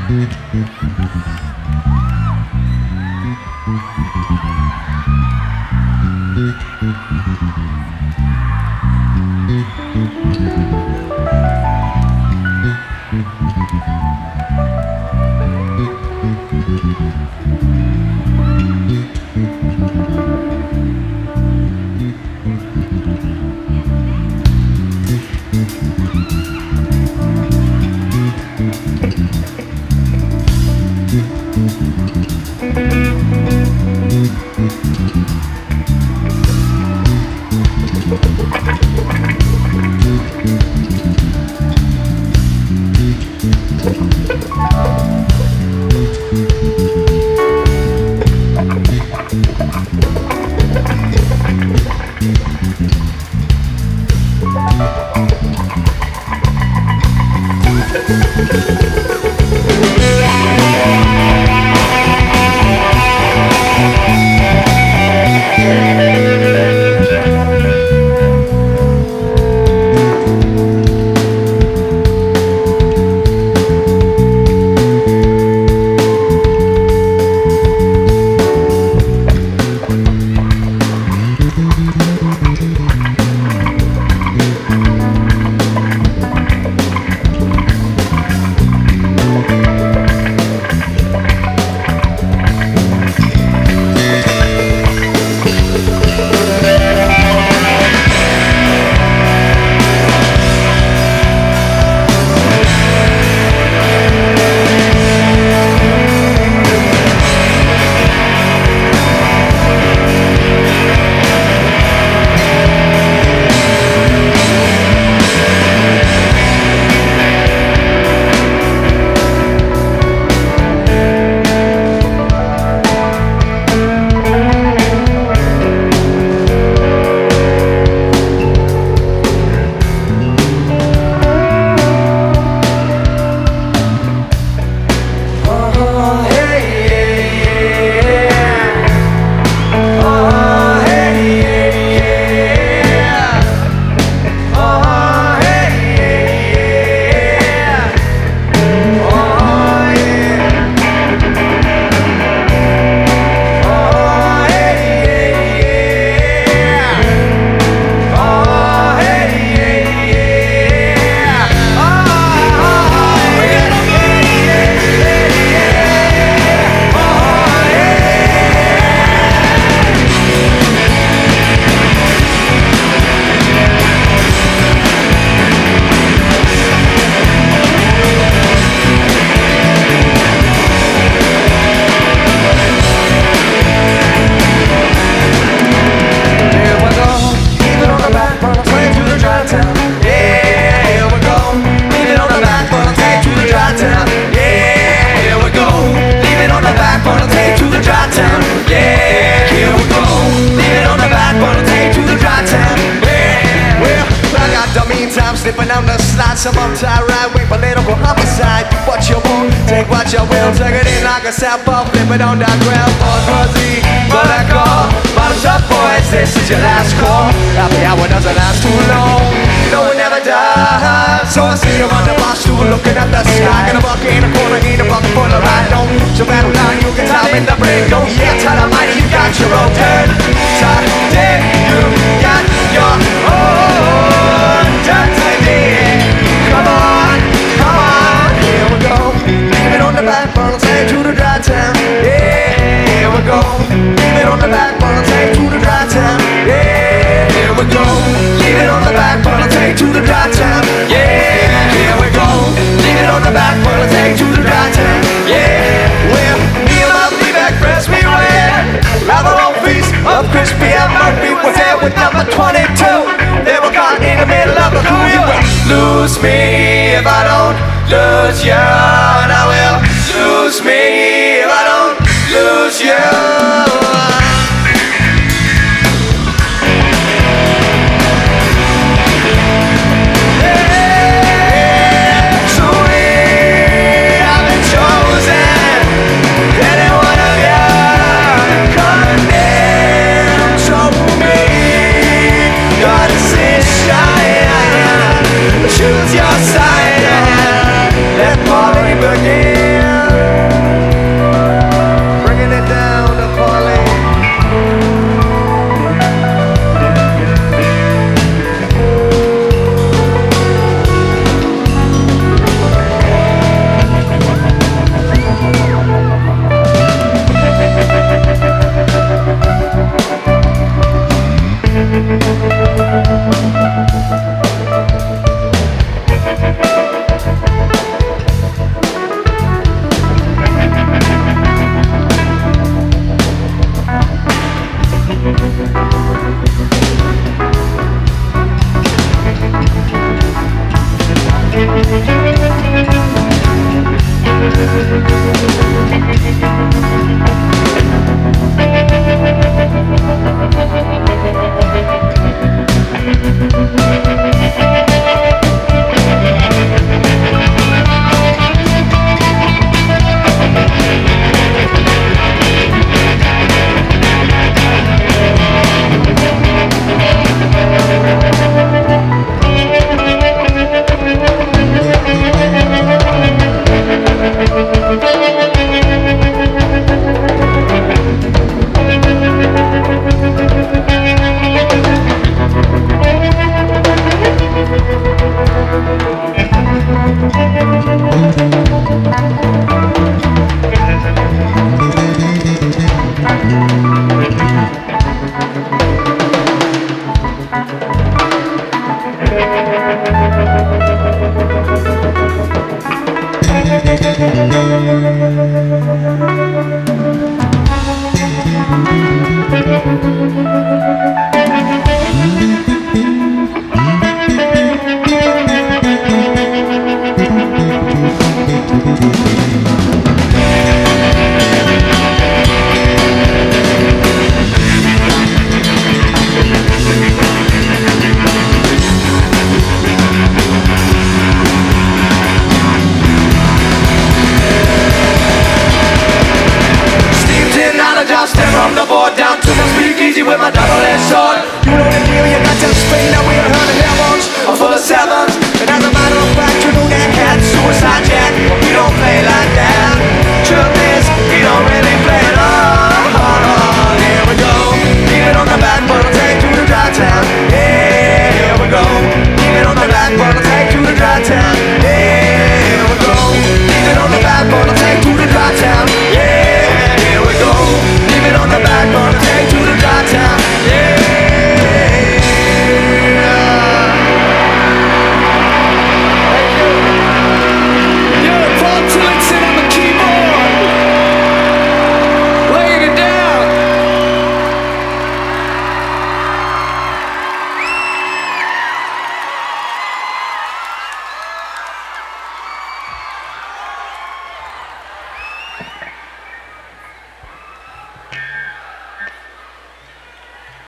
Slipping down the slide, some up tight right wing, political homicide. What you want, take what you will, take it in like a sample, flip it on that ground. Buzz fuzzy, but I call. Bottoms up, boys, this is your last call. Happy hour doesn't last too long. No, it never dies. So I see you on the bar stool, looking at the sky. In a bucket in a corner, need a bucket full of ride. Don't your battle line, you can time in the break. Oh yeah, tell mighty, you got your own turn. Did you got your own turn? Come on, here we go. Leave it on the back burner, take to the dry town. Yeah, here we go. Leave it on the back burner, take to the dry town. Yeah, here we go. Leave it on the back burner, take to the dry town. Yeah, here we go. Leave it on the back burner, take to the dry town. Yeah, well, me and my Fleabag friends, we ran around the whole feast of Crispy and Murphy was there with number 22. They were caught in the middle of the who you will lose me if I don't lose you, and I will lose me if I don't lose you. Choose your side and let party begin. Step from the board down to my speakeasy with my double-edged sword. You know the deal, you got to spring that we heard the heavens. I'm full of 7